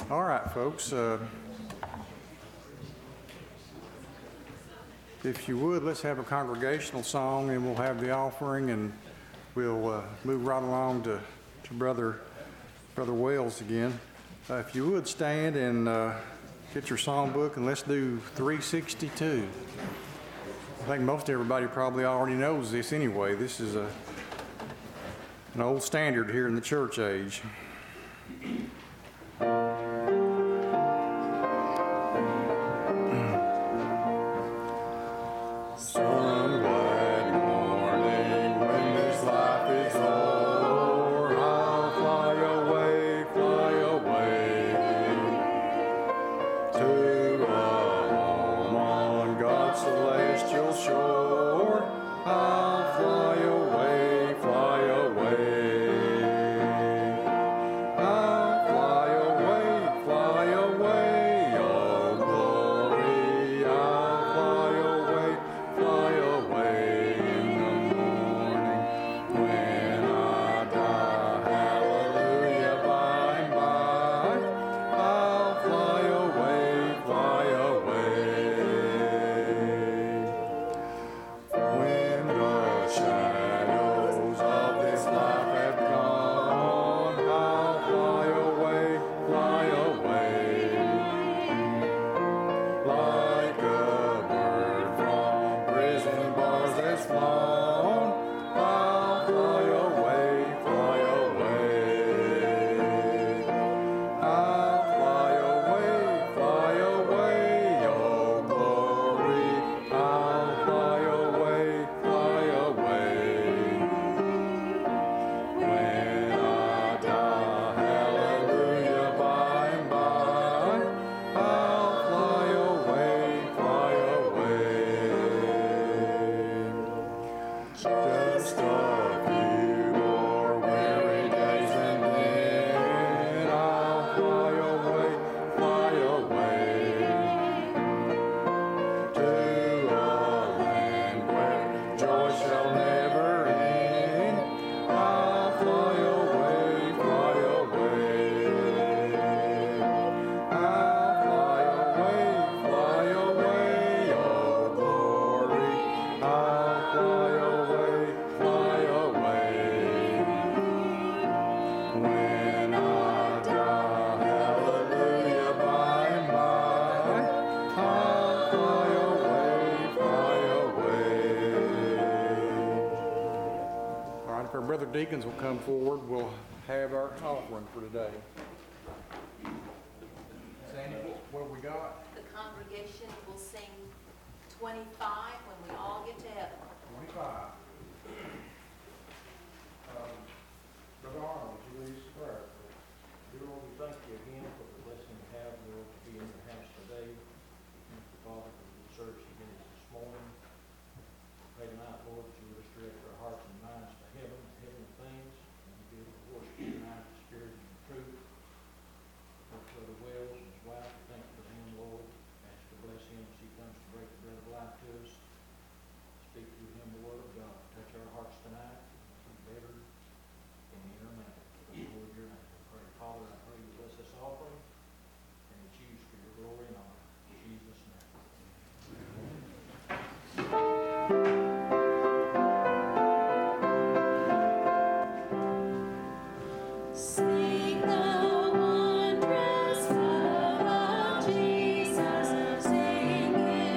All right, folks. If you would, let's have a congregational song, and we'll have the offering, and we'll move right along to Brother Wells again. If you would stand and get your songbook, and let's do 362. I think most everybody probably already knows this anyway. This is an old standard here in the church age. Brother Deacons will come forward. We'll have our offering for today. Sandy, what have we got? The congregation will sing 25 when we all get to heaven. 25. Brother Arnold, would you lead us in prayer? Dear Lord, we thank you again for the blessing we have, Lord, to be in your house today. Thank you, Father, for the service you gave us this morning. Pray tonight, Lord, that you would direct our hearts and minds to heaven, heavenly things, and to be able to worship you tonight in spirit and in truth. For Brother Wells and his wife, we thank you for him, Lord. Ask you to bless him as he comes to break the bread of life to us. Speak through him the word of God. Touch our hearts tonight. Be better in your name. For the Lord, your name. I pray, Father, I pray you bless this offering and that you use for your glory and honor. In Jesus' name. Sing the wondrous love of Jesus, sing it.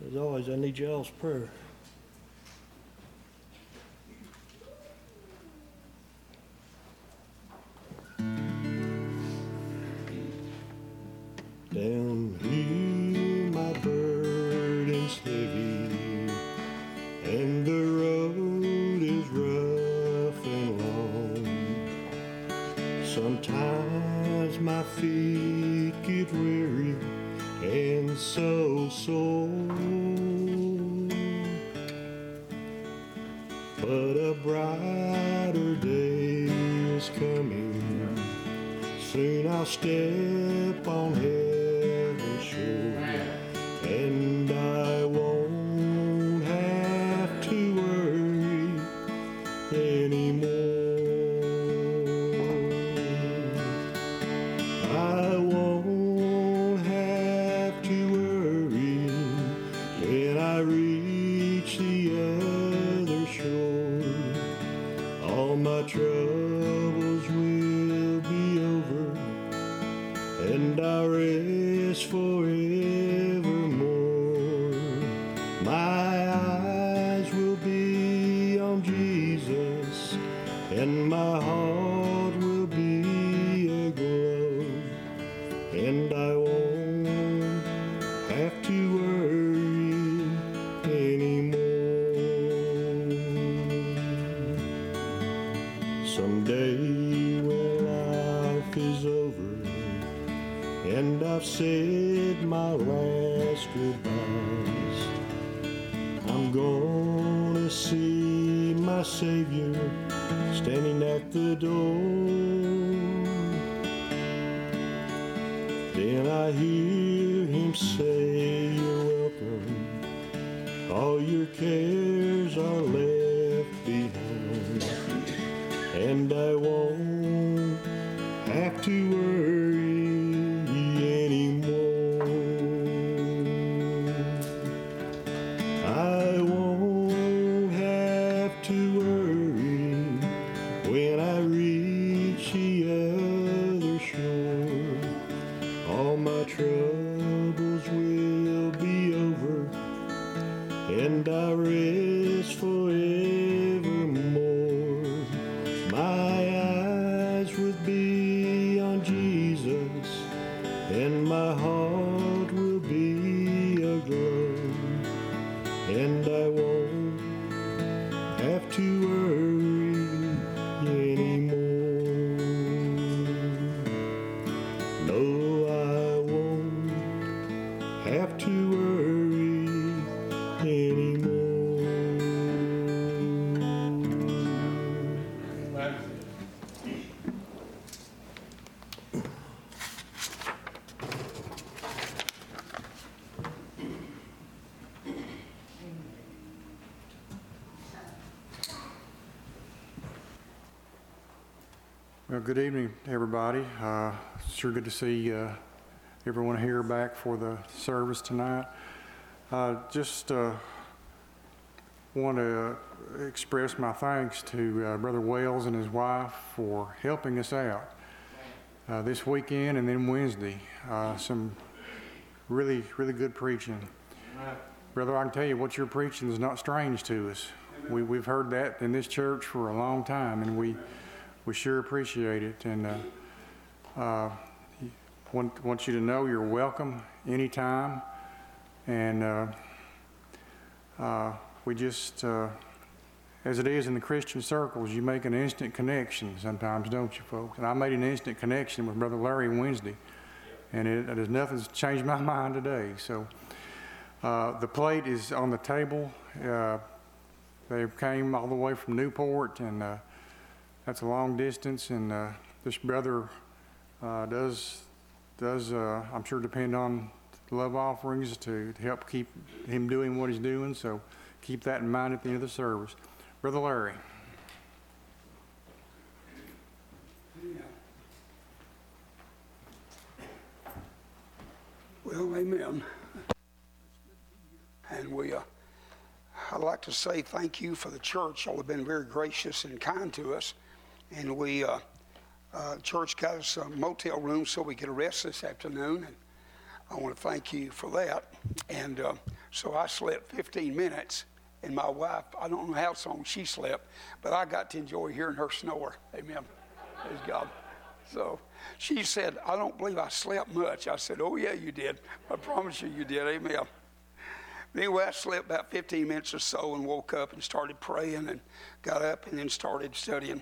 As always, I need y'all's prayer. Down here my burden's heavy, and the road is rough and long. Sometimes my feet get weary and so sore, but a brighter day is coming. Soon I'll step on heaven's shore, and I won't have to worry anymore. I won't have to worry when I reach the other shore. All my troubles will be over, and I'll rest forevermore. My eyes will be on Jesus, and my heart will be aglow, and I won't have to worry anymore. Someday when life is over and I've said my last goodbyes, I'm gonna see my Savior standing at the door. Then I hear him say, "You're welcome, all your cares are left behind, and I won't have to worry anymore. I won't have to worry when I reach the other shore. All my troubles will be over, and I rest forevermore. My eyes will be on Jesus, and my heart will be aglow, and I won't have to worry anymore. No, I won't have to worry anymore. Well, good evening, everybody. Sure good to see everyone here back for the service tonight. Just want to express my thanks to Brother Wells and his wife for helping us out this weekend and then Wednesday. Some really good preaching. Brother, I can tell you what you're preaching is not strange to us. We've heard that in this church for a long time, and we sure appreciate it, and want you to know you're welcome anytime. And we just, as it is in the Christian circles, you make an instant connection sometimes, don't you, folks? And I made an instant connection with Brother Larry Wednesday, and there's nothing's changed my mind today. So the plate is on the table. They came all the way from Newport, and that's a long distance, and this brother does I'm sure depend on love offerings to help keep him doing what he's doing, so keep that in mind at the end of the service. Brother Larry. Well, amen. And I'd like to say thank you for the church. Y'all have been very gracious and kind to us. And church got us a motel room so we could rest this afternoon. And I want to thank you for that. And So I slept 15 minutes, and my wife, I don't know how long she slept, but I got to enjoy hearing her snore. Amen. Praise God. So she said, I don't believe I slept much. I said, oh, yeah, you did. I promise you did. Amen. Anyway, I slept about 15 minutes or so and woke up and started praying and got up and then started studying.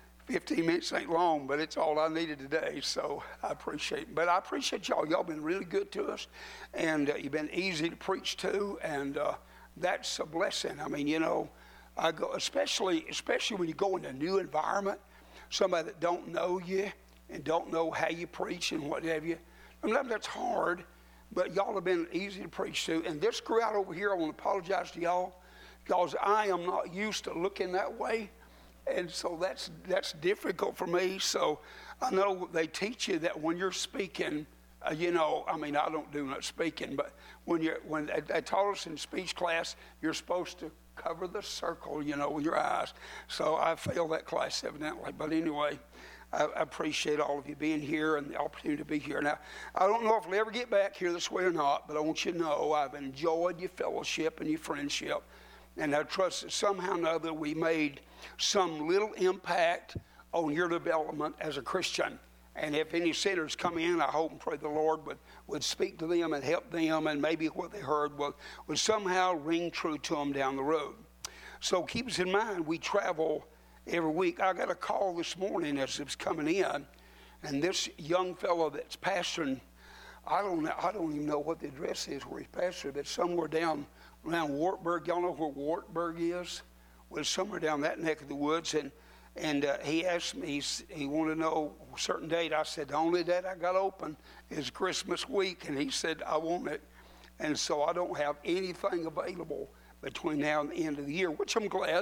15 minutes ain't long, but it's all I needed today, so I appreciate it. But I appreciate y'all. Y'all been really good to us, and you've been easy to preach to, and that's a blessing. I mean, you know, I go especially when you go in a new environment, somebody that don't know you and don't know how you preach and what have you. I mean, that's hard, but y'all have been easy to preach to. And this crowd over here, I want to apologize to y'all because I am not used to looking that way. And so that's difficult for me. So I know they teach you that when you're speaking, you know, I mean, I don't do much speaking, but when they taught us in speech class, you're supposed to cover the circle, you know, with your eyes. So I failed that class evidently. But anyway, I appreciate all of you being here and the opportunity to be here. Now, I don't know if we'll ever get back here this way or not, but I want you to know I've enjoyed your fellowship and your friendship. And I trust that somehow or another we made some little impact on your development as a Christian. And if any sinners come in, I hope and pray the Lord would speak to them and help them, and maybe what they heard would somehow ring true to them down the road. So keep us in mind, we travel every week. I got a call this morning as it was coming in, and this young fellow that's pastoring, I don't even know what the address is where he's pastoring, but somewhere down around Wartburg. Y'all know where Wartburg is? Well, somewhere down that neck of the woods. And he asked me, he wanted to know a certain date. I said, the only date I got open is Christmas week. And he said, I want it. And so I don't have anything available between now and the end of the year, which I'm glad.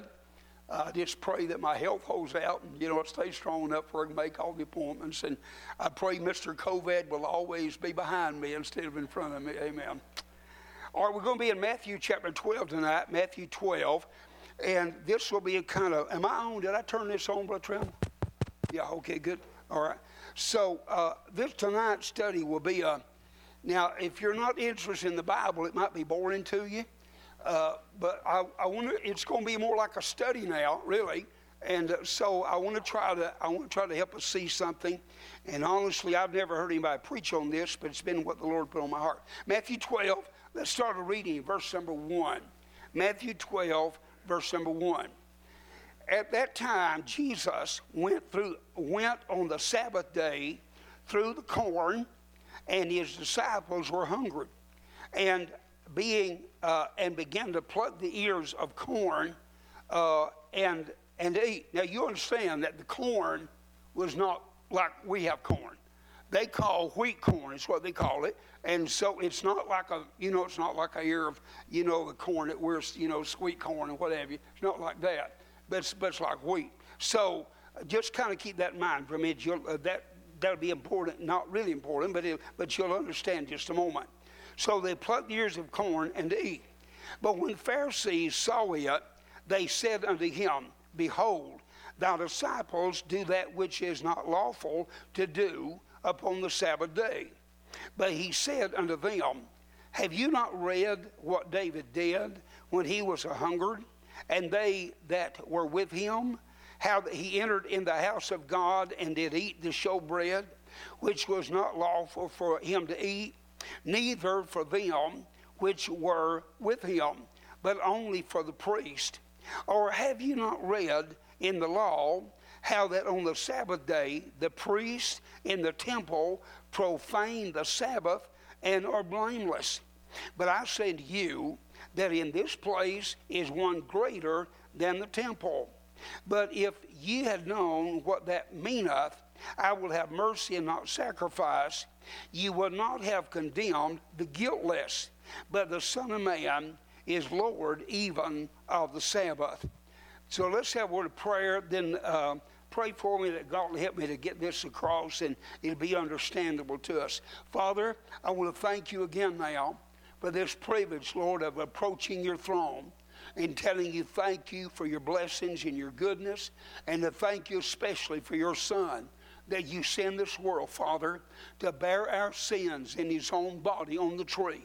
I just pray that my health holds out and, you know, it stays strong enough where I can make all the appointments. And I pray Mr. COVID will always be behind me instead of in front of me. Amen. All right, we're going to be in Matthew chapter 12 tonight, Matthew 12. And this will be a kind of, am I on? Did I turn this on, Brother Trim? Yeah, okay, good. All right. So this tonight's study will be now, if you're not interested in the Bible, it might be boring to you. But I wonder, it's going to be more like a study now, really. And so I want to try to help us see something. And honestly, I've never heard anybody preach on this, but it's been what the Lord put on my heart. Matthew 12, let's start reading verse number 1. Matthew 12, verse number 1. At that time, Jesus went on the Sabbath day through the corn, and his disciples were hungry, and began to pluck the ears of corn and eat. Now you understand that the corn was not like we have corn. They call wheat corn is what they call it, and so it's not like it's not like a ear of the corn that we're sweet corn and what have you. It's not like that, but it's like wheat. So just kind of keep that in mind for a minute. That'll be important, not really important, but you'll understand just a moment. So they plucked the ears of corn and to eat. But when the Pharisees saw it, they said unto him, Behold, thy disciples do that which is not lawful to do upon the Sabbath day. But he said unto them, Have you not read what David did when he was a-hungered, and they that were with him, how that he entered in the house of God and did eat the showbread, which was not lawful for him to eat, neither for them which were with him, but only for the priest? Or have you not read in the law how that on the Sabbath day the priests in the temple profane the Sabbath and are blameless? But I say to you that in this place is one greater than the temple. But if ye had known what that meaneth, I will have mercy and not sacrifice, ye would not have condemned the guiltless. But the Son of Man is Lord even of the Sabbath. So let's have a word of prayer, then pray for me that God will help me to get this across and it'll be understandable to us. Father, I want to thank you again now for this privilege, Lord, of approaching your throne and telling you thank you for your blessings and your goodness, and to thank you especially for your Son that you send this world, Father, to bear our sins in his own body on the tree.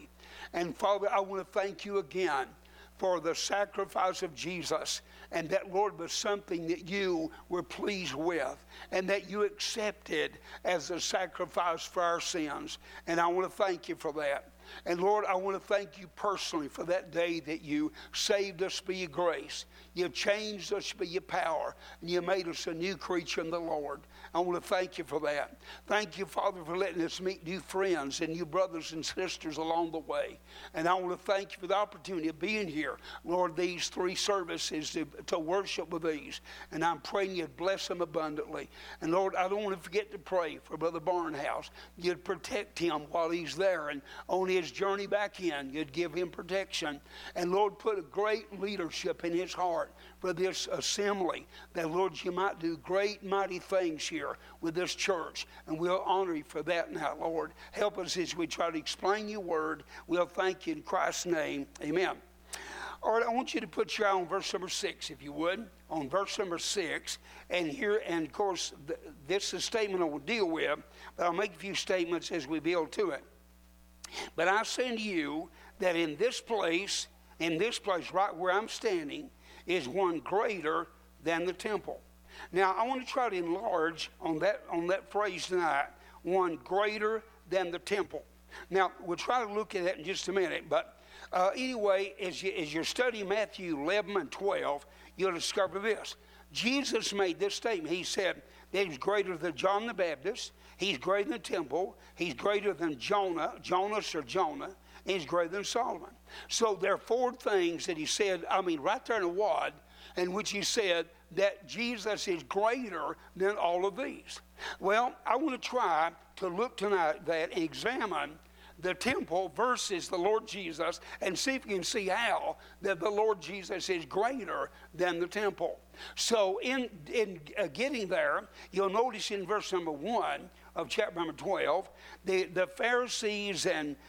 And Father, I want to thank you again for the sacrifice of Jesus, and that, Lord, was something that you were pleased with and that you accepted as a sacrifice for our sins. And I want to thank you for that. And Lord, I want to thank you personally for that day that you saved us by your grace. You changed us by your power, and you made us a new creature in the Lord. I want to thank you for that. Thank you, Father, for letting us meet new friends and new brothers and sisters along the way. And I want to thank you for the opportunity of being here, Lord, these 3 services to worship with these. And I'm praying you'd bless them abundantly. And Lord, I don't want to forget to pray for Brother Barnhouse. You'd protect him while he's there, and on his journey back in, you'd give him protection. And Lord, put a great leadership in his heart for this assembly, that Lord, you might do great mighty things here with this church, and we'll honor you for that now, Lord. Help us as we try to explain your word. We'll thank you in Christ's name. Amen. All right, I want you to put your eye on verse number 6, if you would, on verse number 6. And here, and of course, this is a statement I will deal with, but I'll make a few statements as we build to it. But I say unto you that in this place right where I'm standing, is one greater than the temple. Now, I want to try to enlarge on that phrase tonight, one greater than the temple. Now, we'll try to look at that in just a minute, but anyway, as you study Matthew 11 and 12, you'll discover this. Jesus made this statement. He said that he's greater than John the Baptist, he's greater than the temple, he's greater than Jonah, and he's greater than Solomon. So there are 4 things that he said, right there in the wad, in which he said that Jesus is greater than all of these. Well, I want to try to look tonight and examine the temple versus the Lord Jesus, and see if you can see how that the Lord Jesus is greater than the temple. So in getting there, you'll notice in verse number 1 of chapter number 12, the Pharisees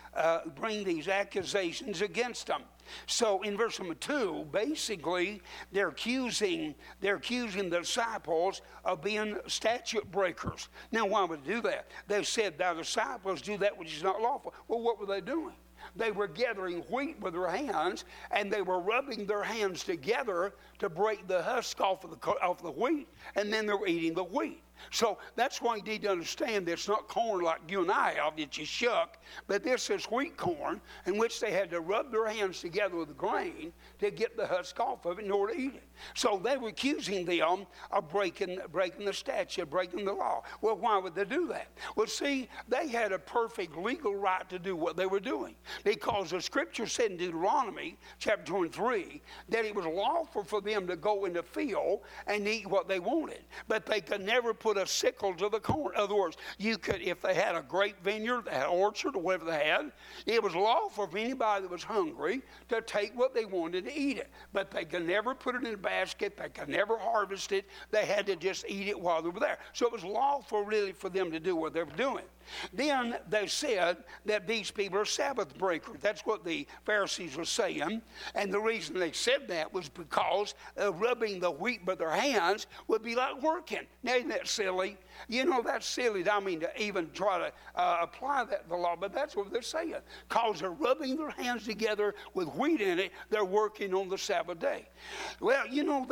bring these accusations against them. So in verse number 2, basically they're accusing the disciples of being statute breakers. Now, why would they do that? They said, "Thy disciples do that which is not lawful." Well, what were they doing? They were gathering wheat with their hands, and they were rubbing their hands together to break the husk off of the wheat, and then they were eating the wheat. So that's why you need to understand that it's not corn like you and I have that you shuck, but this is wheat corn in which they had to rub their hands together with the grain to get the husk off of it in order to eat it. So they were accusing them of breaking the statute, breaking the law. Well, why would they do that? Well, see, they had a perfect legal right to do what they were doing, because the scripture said in Deuteronomy chapter 23 that it was lawful for them to go in the field and eat what they wanted, but they could never put a sickle to the corn. In other words, you could, if they had a grape vineyard, an orchard, or whatever they had, it was lawful for anybody that was hungry to take what they wanted to eat it. But they could never put it in a basket. They could never harvest it. They had to just eat it while they were there. So it was lawful really for them to do what they were doing. Then they said that these people are Sabbath breakers. That's what the Pharisees were saying. And the reason they said that was because rubbing the wheat with their hands would be like working. Now, isn't that silly? You know, that's silly. I mean, to even try to apply that to the law, but that's what they're saying. Because they're rubbing their hands together with wheat in it, they're working on the Sabbath day. Well, you know,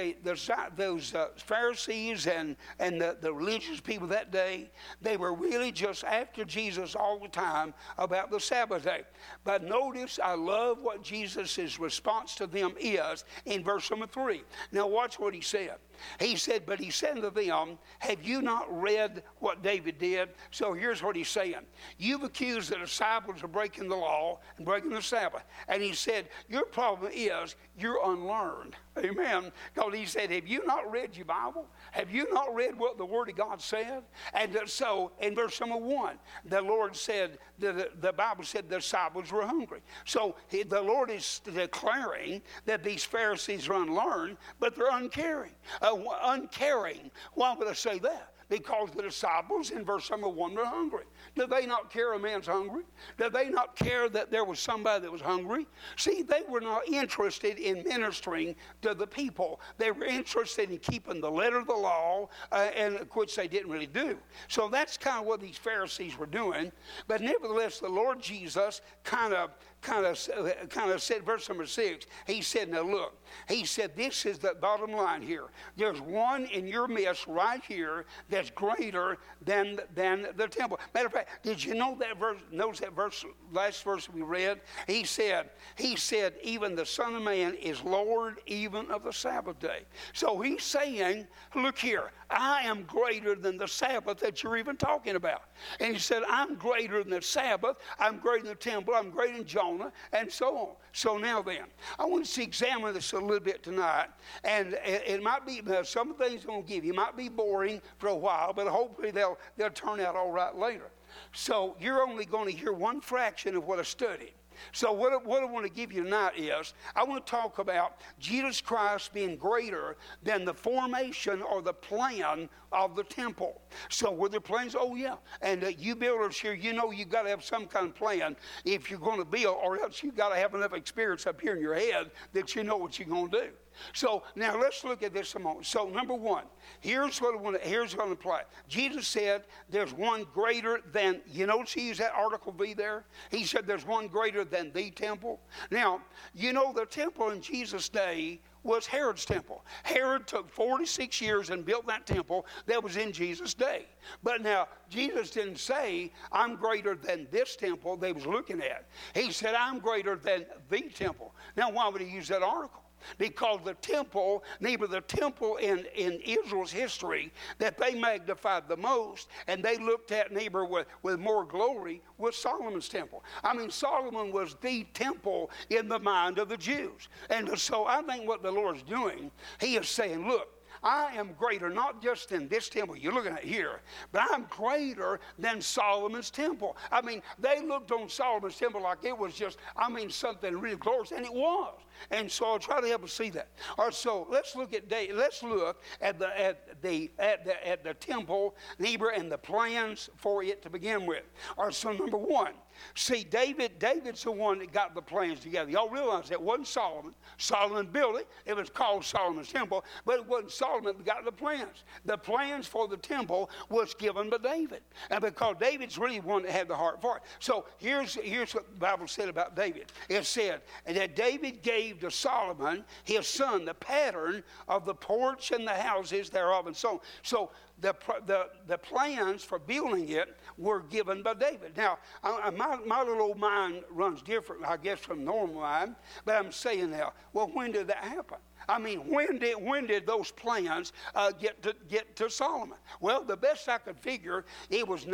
those Pharisees and the religious people that day, they were really just after Jesus all the time about the Sabbath day. But notice, I love what Jesus' response to them is in verse number 3. Now watch what he said. He said, but he said to them, have you not read what David did? So here's what he's saying. You've accused the disciples of breaking the law and breaking the Sabbath. And he said, your problem is you're unlearned. Amen. Because he said, have you not read your Bible? Have you not read what the Word of God said? And so in verse number 1, the Lord said, the Bible said the disciples were hungry. So the Lord is declaring that these Pharisees are unlearned, but they're uncaring. Uncaring. Why would I say that? Because the disciples in verse number 1 were hungry. Did they not care a man's hungry? Did they not care that there was somebody that was hungry? See, they were not interested in ministering to the people. They were interested in keeping the letter of the law, and which they didn't really do. So that's kind of what these Pharisees were doing. But nevertheless, the Lord Jesus kind of said, verse number 6, he said, now look, he said, this is the bottom line here. There's one in your midst right here that's greater than the temple. Matter of fact, did you know that verse? Notice that verse, last verse we read? He said, even the Son of Man is Lord even of the Sabbath day. So he's saying, look here, I am greater than the Sabbath that you're even talking about. And he said, I'm greater than the Sabbath, I'm greater than the temple, I'm greater than Jonah, and so on. So now then, I want us to examine this a little bit tonight. And it might be, some of the things I'm going to give you might be boring for a while, but hopefully they'll turn out all right later. So you're only going to hear one fraction of what I studied. So what I want to give you tonight is, I want to talk about Jesus Christ being greater than the formation or the plan of the temple. So were there plans? Oh yeah. And you builders here, you know you've got to have some kind of plan if you're going to build, or else you've got to have enough experience up here in your head that you know what you're going to do. So now let's look at this a moment. So number one, here's what to apply. Jesus said there's one greater than, you notice he used that article V there? He said there's one greater than the temple. Now, you know the temple in Jesus' day was Herod's temple. Herod took 46 years and built that temple that was in Jesus' day. But now, Jesus didn't say, I'm greater than this temple they was looking at. He said, I'm greater than the temple. Now, why would he use that article? Because the temple, neither the temple in Israel's history that they magnified the most and they looked at neighbor with more glory was Solomon's temple. I mean, Solomon was the temple in the mind of the Jews. And so I think what the Lord's doing, he is saying, look, I am greater, not just in this temple you're looking at here, but I'm greater than Solomon's temple. I mean, they looked on Solomon's temple like it was just, something really glorious, and it was. And so I'll try to help us see that. All right, so let's look at the temple, neighbor, and the plans for it to begin with. All right, so number one, see, David's the one that got the plans together. Y'all realize that wasn't Solomon. Solomon built it. It was called Solomon's temple, but it wasn't Solomon that got the plans. The plans for the temple was given by David. And because David's really the one that had the heart for it. So here's what the Bible said about David. It said that David gave to Solomon, his son, the pattern of the porch and the houses thereof and so on. So the plans for building it were given by David. Now, my little old mind runs different, I guess, from normal mind, but I'm saying now, well, when did that happen? I mean, when did those plans get to Solomon? Well, the best I could figure, it was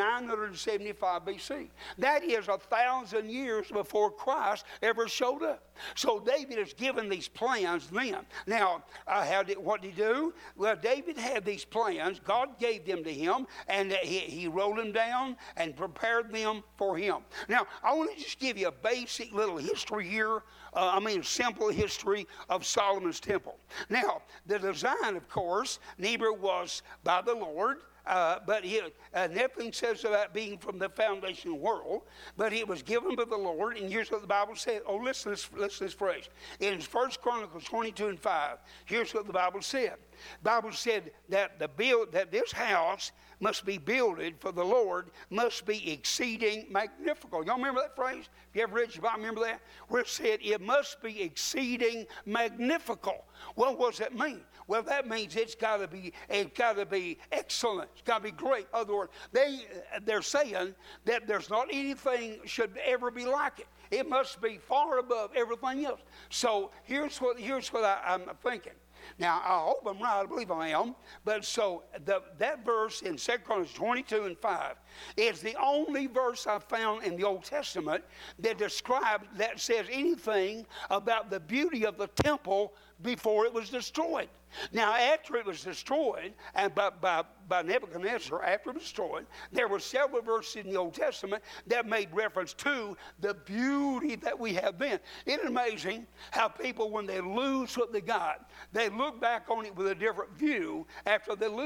975 BC. That is 1,000 years before Christ ever showed up. So David is given these plans then. Now, what did he do? Well, David had these plans. God gave them to him, and he wrote them down and prepared them for him. Now, I want to just give you a basic little history here. Simple history of Solomon's temple. Now, the design, of course, neither was by the Lord, but nothing says about being from the foundation of the world, but it was given by the Lord, and here's what the Bible said. Oh, listen to this phrase. In 1 Chronicles 22:5, here's what the Bible said. The Bible said that that this house must be builded for the Lord, must be exceeding magnifical. Y'all remember that phrase? If you ever read your Bible, remember that? Where it said it must be exceeding magnifical. Well, what does that mean? Well, that means it's got to be excellent. It's got to be great. In other words, they're saying that there's not anything should ever be like it. It must be far above everything else. So here's what I'm thinking. Now, I hope I'm right. I believe I am. But so that verse in 2 Chronicles 22:5 is the only verse I found in the Old Testament that says anything about the beauty of the temple before it was destroyed. Now, after it was destroyed, and by Nebuchadnezzar, after it was destroyed, there were several verses in the Old Testament that made reference to the beauty that we have then. Isn't it amazing how people, when they lose what they got, they look back on it with a different view after they lose it?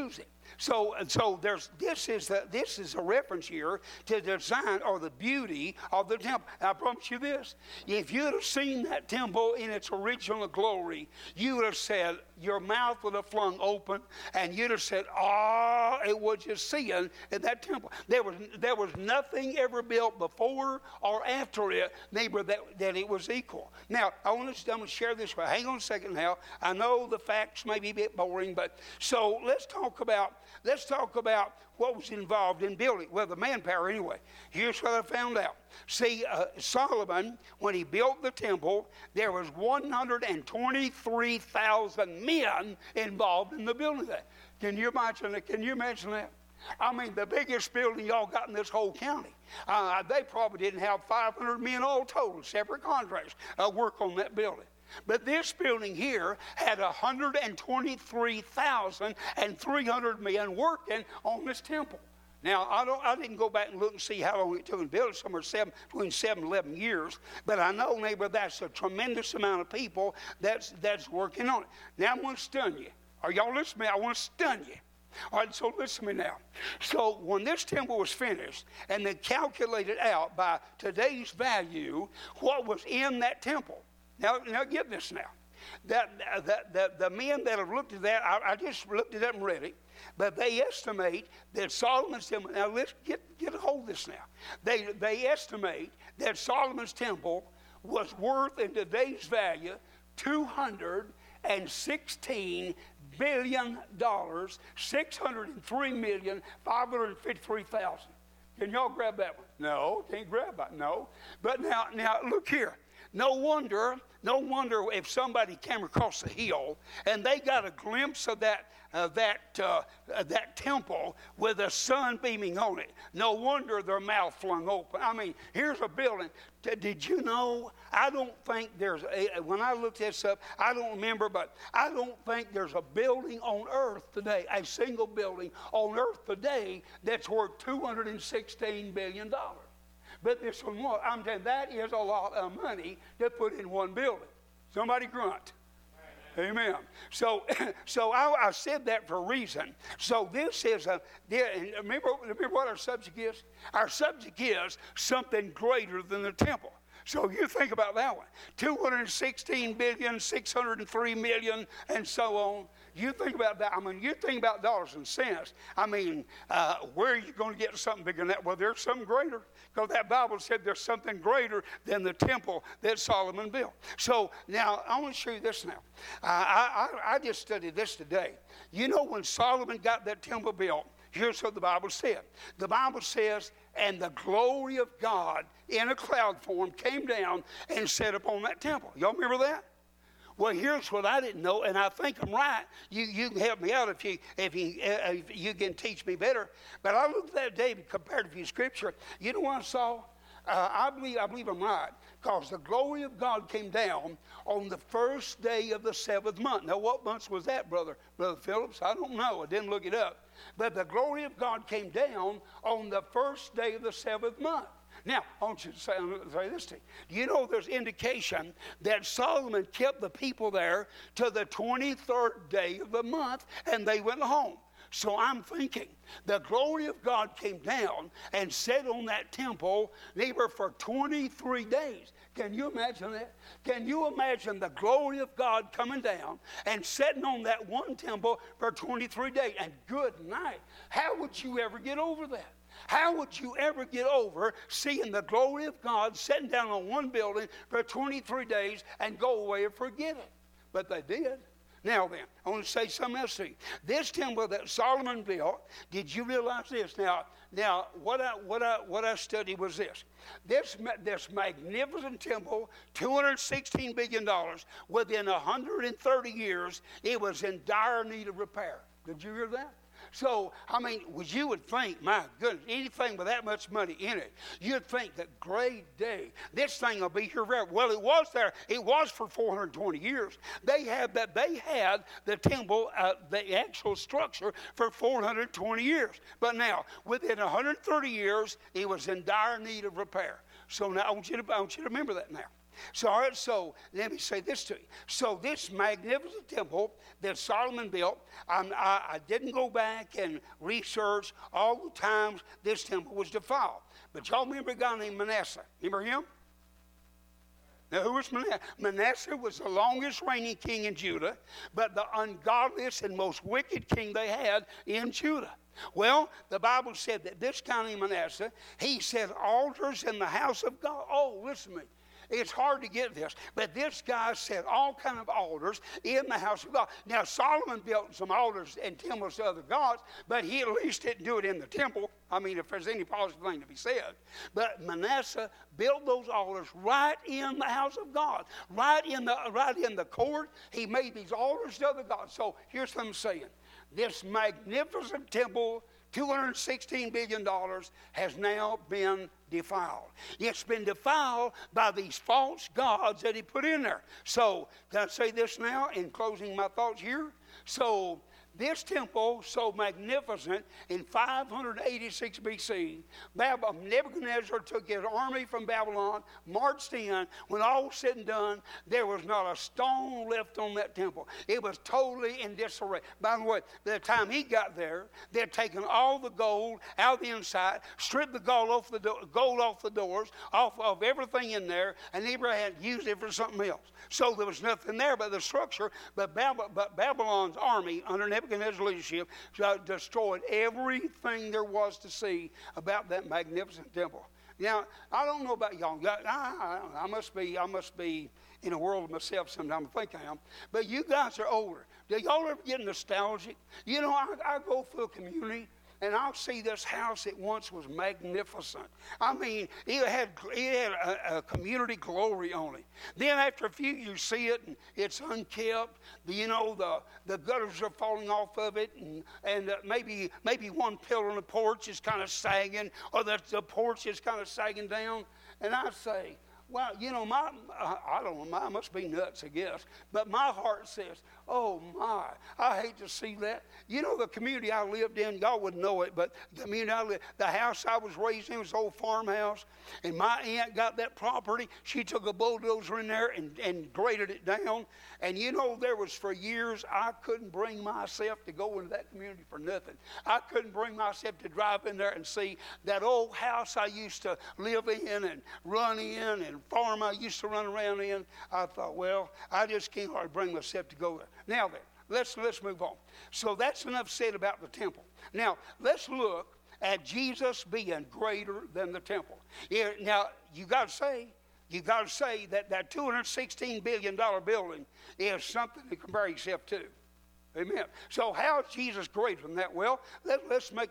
So this is a reference here to the design or the beauty of the temple. And I promise you this: if you'd have seen that temple in its original glory, you would have said, your mouth would have flung open, and you'd have said, "Oh, it was just seeing in that temple." There was nothing ever built before or after it, neighbor, that it was equal. Now, I'm going to share this. But hang on a second now. I know the facts may be a bit boring, but so let's talk about what was involved in building. Well, the manpower anyway. Here's what I found out. See, Solomon, when he built the temple, there was 123,000 men involved in the building of that. Can you imagine that? I mean, the biggest building y'all got in this whole county. They probably didn't have 500 men all total, separate contracts, work on that building. But this building here had 123,300 men working on this temple. Now, I didn't go back and look and see how long it took to build it, somewhere between 7 and 11 years. But I know, neighbor, that's a tremendous amount of people that's working on it. Now, I'm going to stun you. Are y'all listening? I want to stun you. All right, so listen to me now. So when this temple was finished and they calculated out by today's value what was in that temple. Now get this now. The men that have looked at that, I just looked it up and read it, but they estimate that Solomon's temple, now let's get a hold of this now. They estimate that Solomon's temple was worth in today's value $216 billion, 603,553,000. Can y'all grab that one? No, can't grab that. No. But now look here. No wonder if somebody came across the hill and they got a glimpse of that temple with the sun beaming on it. No wonder their mouth flung open. I mean, here's a building. Did you know? I don't think when I looked this up, I don't remember, but I don't think there's a building on earth today, a single building on earth today that's worth $216 billion. But this one was. I'm telling you, that is a lot of money to put in one building. Somebody grunt. Amen. So I said that for a reason. So this is remember what our subject is? Our subject is something greater than the temple. So you think about that one. 216 billion, 603 million, and so on. You think about that. I mean, you think about dollars and cents. I mean, where are you going to get something bigger than that? Well, there's something greater. Because that Bible said there's something greater than the temple that Solomon built. So now, I want to show you this now. I just studied this today. You know, when Solomon got that temple built, here's what the Bible said. The Bible says, and the glory of God in a cloud form came down and sat upon that temple. Y'all remember that? Well, here's what I didn't know, and I think I'm right. You can help me out if you can teach me better. But I looked that day compared to Scripture. You know what I saw? I believe I'm right, because the glory of God came down on the first day of the 7th month. Now, what month was that, Brother Phillips? I don't know. I didn't look it up. But the glory of God came down on the first day of the 7th month. Now, I want you to say this to you. Do you know there's indication that Solomon kept the people there to the 23rd day of the month, and they went home? So I'm thinking the glory of God came down and sat on that temple, neighbor, for 23 days. Can you imagine that? Can you imagine the glory of God coming down and sitting on that one temple for 23 days? And good night. How would you ever get over that? How would you ever get over seeing the glory of God sitting down on one building for 23 days and go away and forget it? But they did. Now then, I want to say something else to you. This temple that Solomon built, did you realize this? Now, what I studied was this. This magnificent temple, $216 billion, within 130 years, it was in dire need of repair. Did you hear that? So, I mean, you would think, my goodness, anything with that much money in it, you'd think that great day, this thing will be here forever. Well, it was there. It was for 420 years. They had the temple, the actual structure, for 420 years. But now, within 130 years, it was in dire need of repair. So now I want you to remember that now. So, all right, so let me say this to you. So this magnificent temple that Solomon built, I didn't go back and research all the times this temple was defiled. But y'all remember a guy named Manasseh? Remember him? Now, who was Manasseh? Manasseh was the longest reigning king in Judah, but the ungodliest and most wicked king they had in Judah. Well, the Bible said that this guy named Manasseh, he set altars in the house of God. Oh, listen to me. It's hard to get this, but this guy set all kind of altars in the house of God. Now, Solomon built some altars and temples to other gods, but he at least didn't do it in the temple. I mean, if there's any positive thing to be said. But Manasseh built those altars right in the house of God, right in the court. He made these altars to other gods. So here's what I'm saying. This magnificent temple, $216 billion, has now been defiled. It's been defiled by these false gods that he put in there. So, can I say this now in closing my thoughts here? So, this temple, so magnificent, in 586 BC, Nebuchadnezzar took his army from Babylon, marched in. When all was said and done, there was not a stone left on that temple. It was totally in disarray. By the way, by the time he got there, they'd taken all the gold out of the inside, stripped the gold off the doors, off of everything in there, and Abraham had used it for something else. So there was nothing there but the structure. But Babylon's army, under Nebuchadnezzar's leadership, destroyed everything there was to see about that magnificent temple. Now, I don't know about y'all. I must be in a world of myself sometimes. I think I am. But you guys are older. Do y'all ever get nostalgic? You know, I go through a community, and I'll see this house that once was magnificent. I mean, it had a community glory on it. Then after a few, you see it, and it's unkept. You know, the gutters are falling off of it, and maybe one pillar on the porch is kind of sagging, or the porch is kind of sagging down. And I say, well, you know, I don't know, mine must be nuts, I guess. But my heart says, oh my, I hate to see that. You know, the community I lived in, y'all wouldn't know it, but the community the house I was raised in was an old farmhouse, and my aunt got that property. She took a bulldozer in there and graded it down. And you know, there was for years, I couldn't bring myself to go into that community for nothing. I couldn't bring myself to drive in there and see that old house I used to live in and run in and farm I used to run around in. I thought, well, I just can't hardly bring myself to go there. Now then, let's move on. So that's enough said about the temple. Now, let's look at Jesus being greater than the temple. Yeah, now, you got to say that $216 billion building is something to compare yourself to. Amen. So how is Jesus greater than that? Well, let's make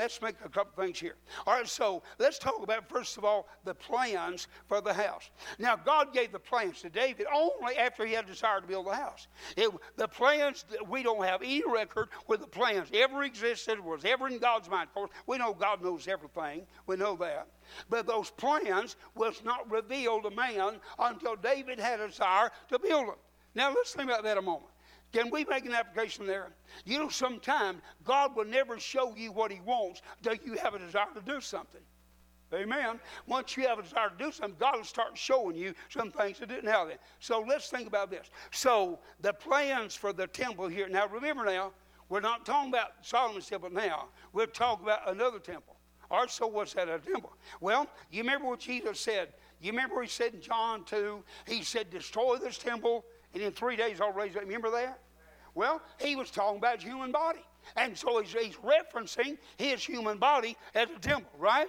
a couple things here. All right, so let's talk about, first of all, the plans for the house. Now, God gave the plans to David only after he had desired to build the house. The plans, we don't have any record where the plans ever existed, was ever in God's mind. Of course, we know God knows everything. We know that. But those plans was not revealed to man until David had a desire to build them. Now, let's think about that a moment. Can we make an application there? You know, sometimes God will never show you what he wants until you have a desire to do something. Amen. Once you have a desire to do something, God will start showing you some things to do. Now then, so let's think about this. So the plans for the temple here. Now remember now, we're not talking about Solomon's temple now. We're talking about another temple. All right, so what's that, a temple? Well, you remember what Jesus said? You remember what he said in John 2? He said, destroy this temple, and in 3 days I'll raise it. Remember that? Well, he was talking about his human body. And so he's referencing his human body as a temple, right?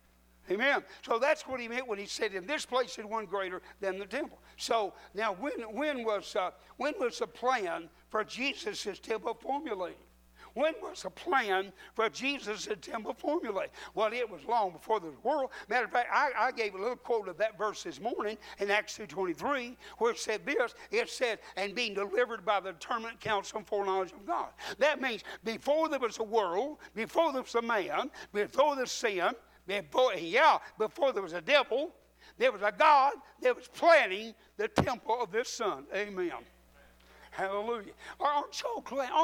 Amen. So that's what he meant when he said, in this place is one greater than the temple. So now when was the plan for Jesus' temple formulated? When was the plan for Jesus' temple formulated? Well, it was long before the world. Matter of fact, I gave a little quote of that verse this morning in Acts 2:23, where it said this. It said, and being delivered by the determinate counsel and foreknowledge of God. That means before there was a world, before there was a man, before there was sin, before there was a devil, there was a God that was planning the temple of this Son. Amen. Hallelujah. Aren't y'all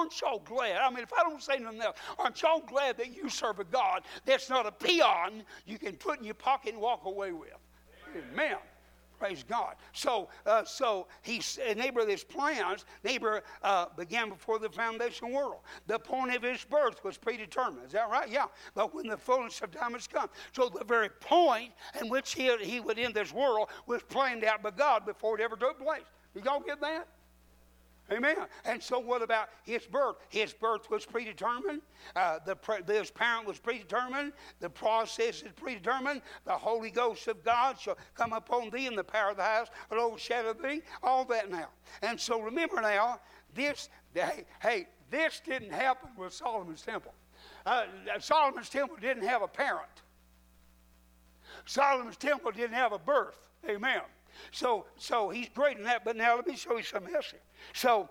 glad? I mean, if I don't say nothing else, aren't y'all glad that you serve a God that's not a peon you can put in your pocket and walk away with? Amen. Praise God. So neighbor, his plans, began before the foundation of the world. The point of his birth was predetermined. Is that right? Yeah. But when the fullness of time has come. So the very point in which he would end this world was planned out by God before it ever took place. Did y'all get that? Amen. And so what about his birth? His birth was predetermined. His parent was predetermined. The process is predetermined. The Holy Ghost of God shall come upon thee, and the power of the house will overshadow thee. All that now. And so remember now, this didn't happen with Solomon's temple. Solomon's temple didn't have a parent. Solomon's temple didn't have a birth. Amen. So he's great in that. But now let me show you something else here. So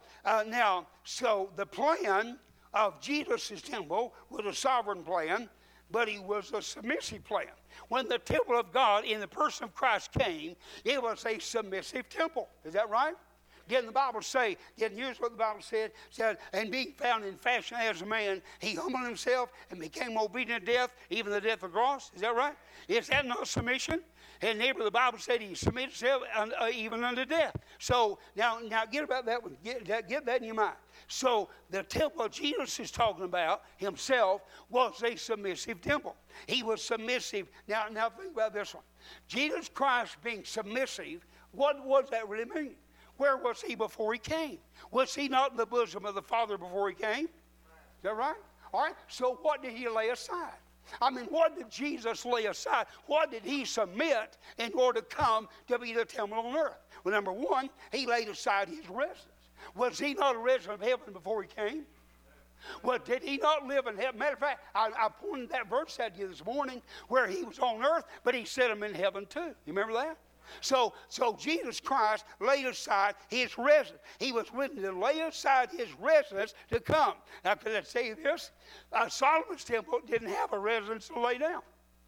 the plan of Jesus' temple was a sovereign plan, but it was a submissive plan. When the temple of God in the person of Christ came, it was a submissive temple. Is that right? Didn't the Bible say, here's what the Bible said, and being found in fashion as a man, he humbled himself and became obedient to death, even the death of the cross. Is that right? Is that not submission? And neighbor, the Bible said he submitted himself even unto death. So now get about that one. Get that in your mind. So the temple Jesus is talking about himself was a submissive temple. He was submissive. Now think about this one. Jesus Christ being submissive, what does that really mean? Where was he before he came? Was he not in the bosom of the Father before he came? Is that right? All right. So what did he lay aside? I mean, what did Jesus lay aside? What did he submit in order to come to be the temple on earth? Well, number one, he laid aside his residence. Was he not a resident of heaven before he came? Well, did he not live in heaven? Matter of fact, I pointed that verse at you this morning where he was on earth, but he set him in heaven too. You remember that? So Jesus Christ laid aside his residence. He was willing to lay aside his residence to come. Now, can I say this? Solomon's temple didn't have a residence to lay down.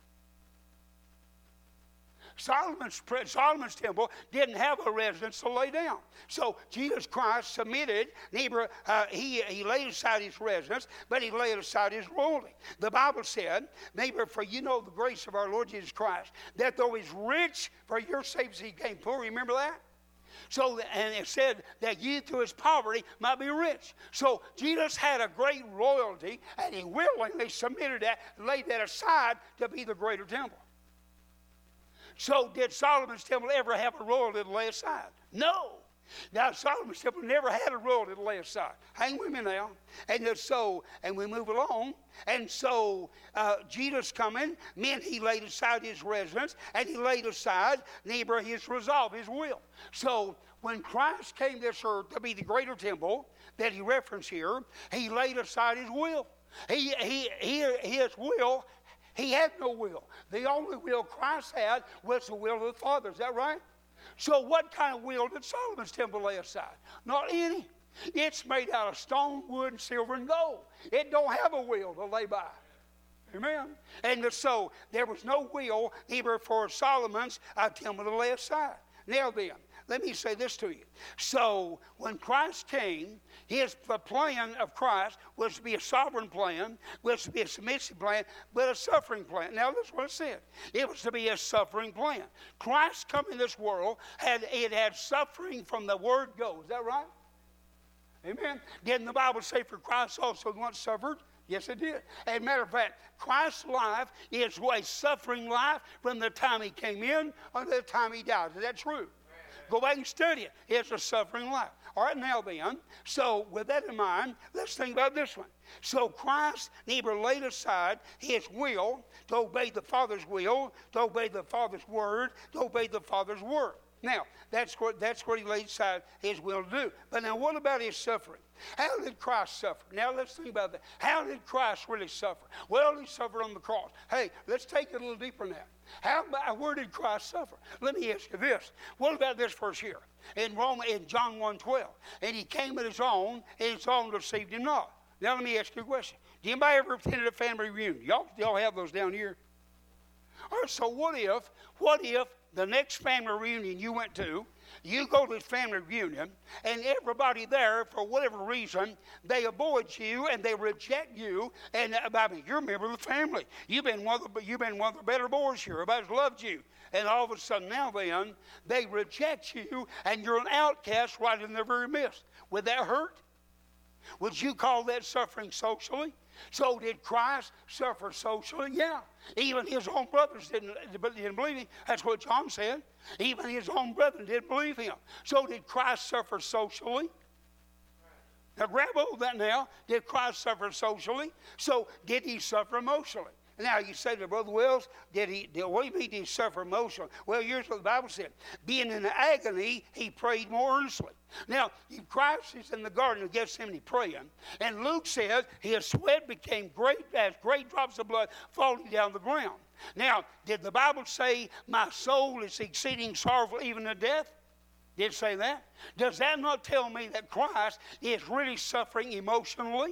Solomon's temple didn't have a residence to lay down. So Jesus Christ submitted. He laid aside his residence, but he laid aside his royalty. The Bible said, neighbor, for you know the grace of our Lord Jesus Christ, that though he's rich, for your sakes he came poor. Remember that? So, and it said that ye through his poverty might be rich. So Jesus had a great royalty, and he willingly submitted that, laid that aside to be the greater temple. So did Solomon's temple ever have a royalty to lay aside? No. Now, Solomon's temple never had a royalty to lay aside. Hang with me now. And we move along. And so Jesus coming meant he laid aside his residence, and he laid aside, neighbor, his resolve, his will. So when Christ came to this earth to be the greater temple that he referenced here, he laid aside his will. His will. He had no will. The only will Christ had was the will of the Father. Is that right? So what kind of will did Solomon's temple lay aside? Not any. It's made out of stone, wood, and silver, and gold. It don't have a will to lay by. Amen? And so there was no will either for Solomon's temple to lay aside. Now then, let me say this to you. So when Christ came, the plan of Christ was to be a sovereign plan, was to be a submissive plan, but a suffering plan. Now that's what it said. It was to be a suffering plan. Christ coming in this world, it had suffering from the word go. Is that right? Amen. Didn't the Bible say for Christ also once suffered? Yes, it did. As a matter of fact, Christ's life is a suffering life from the time he came in until the time he died. Is that true? Go back and study it. It's a suffering life. All right, now then, so with that in mind, let's think about this one. So Christ neither laid aside his will to obey the Father's will, to obey the Father's word, to obey the Father's word. Now, that's what he laid aside his will to do. But now what about his suffering? How did Christ suffer? Now let's think about that. How did Christ really suffer? Well, he suffered on the cross. Hey, let's take it a little deeper now. Where did Christ suffer? Let me ask you this. What about this verse here? In John 1:12. And he came at his own, and his own received him not. Now let me ask you a question. Did anybody ever attend a family reunion? Y'all have those down here? All right, so what if the next family reunion you went to, you go to this family reunion, and everybody there, for whatever reason, they avoid you and they reject you. And I mean, you're a member of the family. You've been one of the better boys here. Everybody's loved you. And all of a sudden now then, they reject you, and you're an outcast right in their very midst. Would that hurt? Would you call that suffering socially? So did Christ suffer socially? Yeah. Even his own brothers didn't believe him. That's what John said. Even his own brethren didn't believe him. So did Christ suffer socially? Now grab hold of that now. Did Christ suffer socially? So did he suffer emotionally? Now you say to Brother Wells, what do you mean did he suffer emotionally? Well, here's what the Bible said. Being in agony, he prayed more earnestly. Now, Christ is in the Garden of Gethsemane praying, and Luke says his sweat became great as great drops of blood falling down the ground. Now, did the Bible say, my soul is exceeding sorrowful even to death? Did it say that? Does that not tell me that Christ is really suffering emotionally?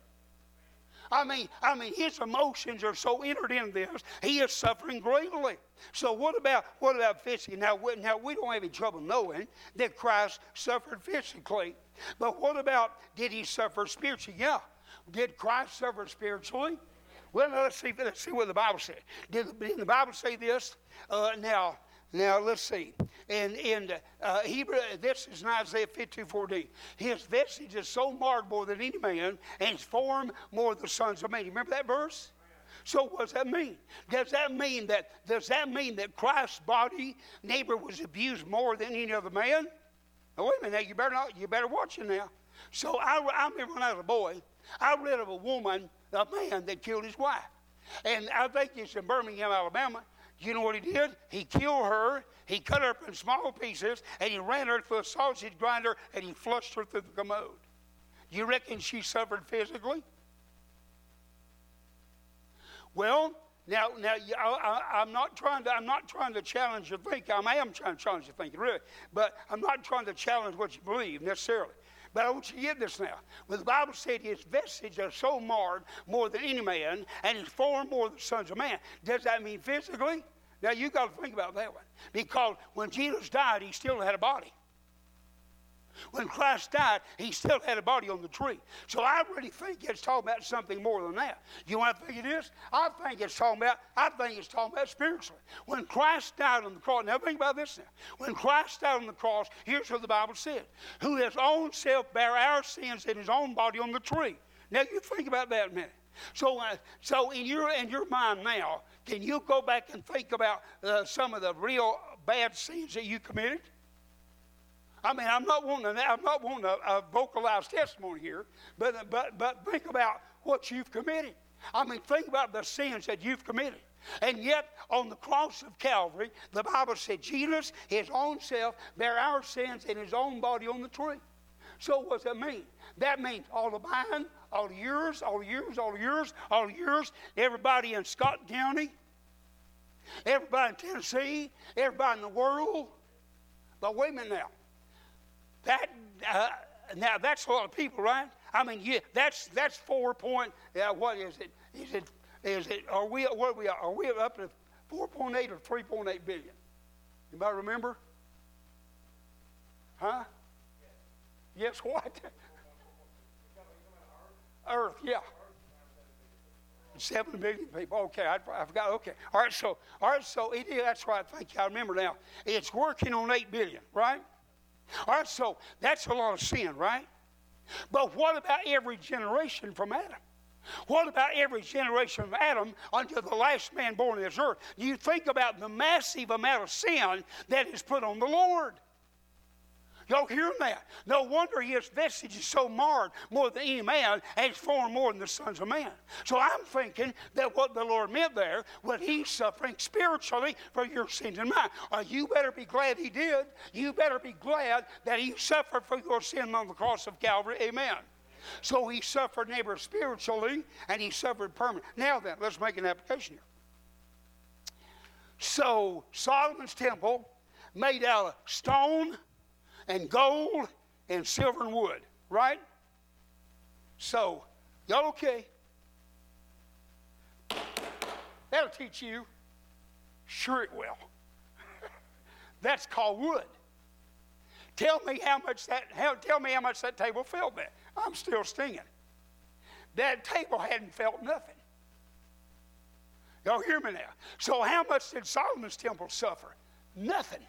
I mean, his emotions are so entered in this, he is suffering greatly. So what about physically? Now we don't have any trouble knowing that Christ suffered physically. But what about, did he suffer spiritually? Yeah. Did Christ suffer spiritually? Well, let's see what the Bible said. Did the Bible say this? Now let's see. In Hebrew, this is in Isaiah 52:14. His vestige is so marred more than any man, and his form more than the sons of men. You remember that verse? So what does that mean? Does that mean that Christ's body, neighbor, was abused more than any other man? Now, wait a minute. Now, you better watch it now. So I remember when I was a boy, I read of a man that killed his wife, and I think it's in Birmingham, Alabama. You know what he did? He killed her, he cut her up in small pieces, and he ran her through a sausage grinder, and he flushed her through the commode. You reckon she suffered physically? Well, now, I'm not trying to challenge your thinking. I am trying to challenge your thinking, really, but I'm not trying to challenge what you believe necessarily. But I want you to get this now. When the Bible said his vestige are so marred more than any man, and his form more than the sons of man, does that mean physically? Now you got to think about that one. Because when Jesus died, he still had a body. When Christ died, he still had a body on the tree. So I really think it's talking about something more than that. You know what I think it is? I think it's talking about spiritually. When Christ died on the cross, now think about this now. When Christ died on the cross, here's what the Bible said. Who his own self bare our sins in his own body on the tree. Now you think about that a minute. So in your mind now, can you go back and think about some of the real bad sins that you committed? I mean, I'm not wanting a vocalized testimony here, but think about what you've committed. I mean, think about the sins that you've committed. And yet, on the cross of Calvary, the Bible said Jesus, his own self, bare our sins in his own body on the tree. So what does that mean? That means all of mine, all of yours, all of yours, all of yours, all of yours, everybody in Scott County, everybody in Tennessee, everybody in the world. But wait a minute now. Now that's a lot of people, right? I mean, yeah, that's 4 point. What is it? Is it? Are we up to 4.8 or 3.8 billion? Anybody remember? Huh? Yes. What? Earth, yeah. 7 billion people. Okay, I forgot. Okay. All right. So it is. That's right. Thank you. I remember now. It's working on 8 billion, right? All right, so that's a lot of sin, right? But what about every generation from Adam? What about every generation from Adam until the last man born on this earth? You think about the massive amount of sin that is put on the Lord. Y'all hear that? No wonder his vestige is so marred more than any man, and his form more than the sons of man. So I'm thinking that what the Lord meant there was he's suffering spiritually for your sins and mine. You better be glad he did. You better be glad that he suffered for your sin on the cross of Calvary. Amen. So he suffered, neighbor, spiritually, and he suffered permanently. Now then, let's make an application here. So Solomon's temple made out of stone and gold and silver and wood, right? So, y'all okay? That'll teach you. Sure it will. That's called wood. Tell me how much that table felt that. I'm still stinging. That table hadn't felt nothing. Y'all hear me now? So how much did Solomon's temple suffer? Nothing.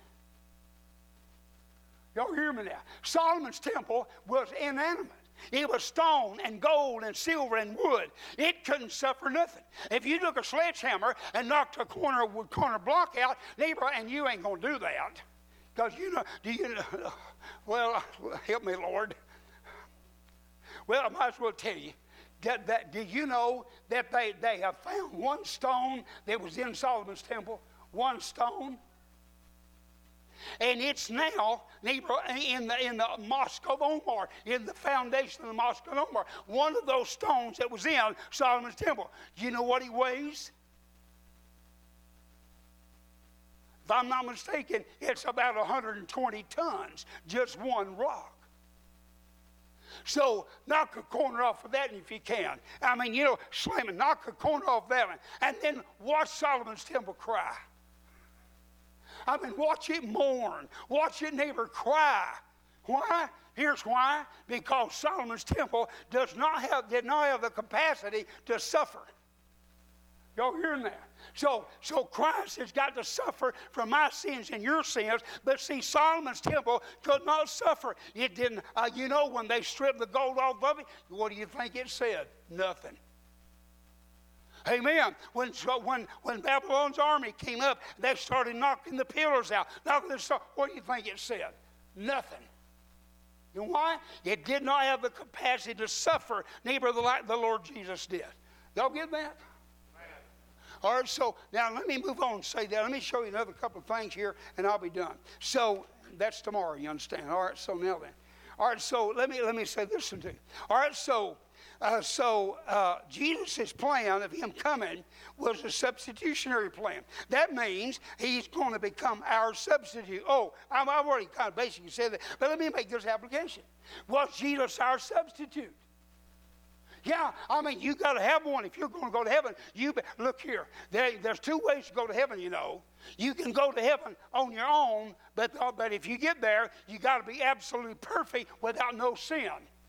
Y'all hear me now? Solomon's temple was inanimate. It was stone and gold and silver and wood. It couldn't suffer nothing. If you took a sledgehammer and knocked a corner block out, neighbor, and you ain't going to do that. Because well, help me, Lord. Well, I might as well tell you. Did you know that they have found one stone that was in Solomon's temple? One stone. And it's now, neighbor, in the Mosque of Omar, in the foundation of the Mosque of Omar. One of those stones that was in Solomon's temple. Do you know what he weighs? If I'm not mistaken, it's about 120 tons, just one rock. So knock a corner off of that if you can. I mean, slam it, knock a corner off that one. And then watch Solomon's temple cry. I mean, watch it mourn. Watch it, neighbor, cry. Why? Here's why. Because Solomon's temple did not have the capacity to suffer. Y'all hearing that? So Christ has got to suffer for my sins and your sins. But see, Solomon's temple could not suffer. It didn't. When they stripped the gold off of it, what do you think it said? Nothing. Amen. When Babylon's army came up, they started knocking the pillars out. What do you think it said? Nothing. You know why? It did not have the capacity to suffer, neighbor, like the Lord Jesus did. Y'all get that? All right, so now let me move on and say that. Let me show you another couple of things here, and I'll be done. So that's tomorrow, you understand? All right, so now then. All right, so let me say this to you. All right, so Jesus' plan of him coming was a substitutionary plan. That means he's going to become our substitute. Oh, I've already kind of basically said that, but let me make this application. Was Jesus our substitute? Yeah, I mean, you got to have one if you're going to go to heaven. Look here, there's two ways to go to heaven, You can go to heaven on your own, but if you get there, you got to be absolutely perfect without no sin.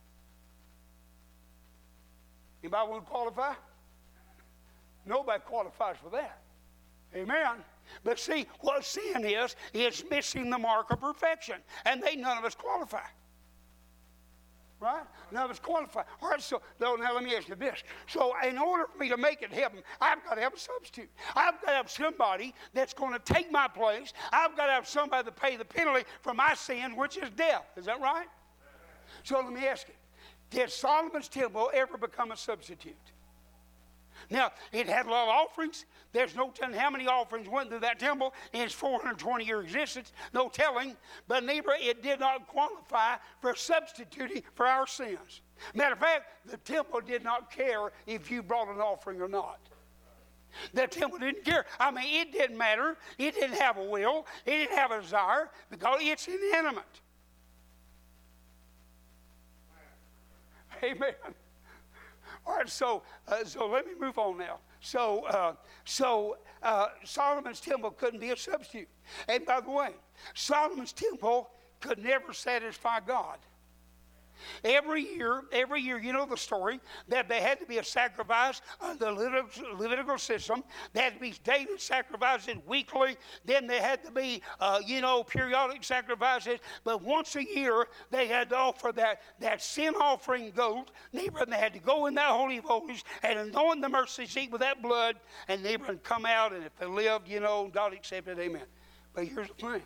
Anybody want to qualify? Nobody qualifies for that. Amen. But see, what sin is missing the mark of perfection. And none of us qualify. Right? None of us qualify. All right, so now let me ask you this. So in order for me to make it heaven, I've got to have a substitute. I've got to have somebody that's going to take my place. I've got to have somebody to pay the penalty for my sin, which is death. Is that right? So let me ask you. Did Solomon's temple ever become a substitute? Now, it had a lot of offerings. There's no telling how many offerings went through that temple in its 420-year existence. No telling. But neighbor, it did not qualify for substituting for our sins. Matter of fact, the temple did not care if you brought an offering or not. The temple didn't care. I mean, it didn't matter. It didn't have a will. It didn't have a desire because it's inanimate. Amen. All right, so let me move on now. So Solomon's temple couldn't be a substitute. And by the way, Solomon's temple could never satisfy God. Every year, you know the story, that there had to be a sacrifice under the Levitical system. There had to be daily sacrifices, weekly. Then there had to be, periodic sacrifices. But once a year, they had to offer that sin offering goat. Neighbor, and they had to go in that Holy of Holies and anoint the mercy seat with that blood. And neighbor, and come out, and if they lived, God accepted, amen. But here's the thing.